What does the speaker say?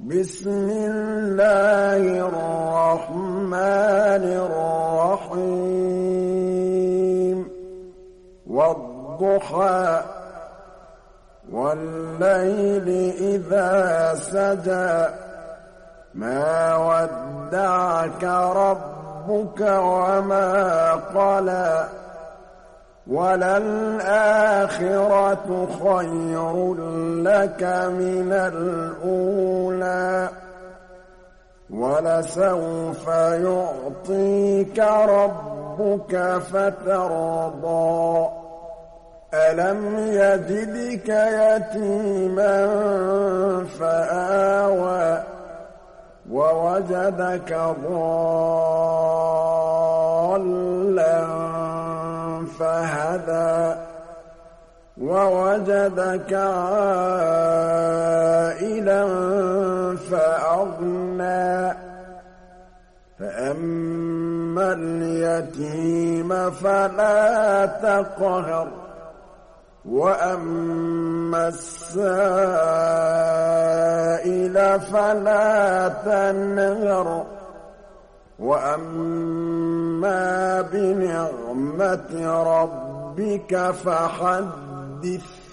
بسم الله الرحمن الرحيم والضحى والليل إذا سجى ما ودعك ربك وما قلى وللآخرة خير لك من الأولى ولسوف يعطيك ربك فترضى ألم يجدك يتيما فآوى ووجدك ضالا فهدى ووجدك عائلا فأغنى فأما اليتيم فلا تقهر وأما السائل فلا تنهر وأما بنعمة ربك فحدث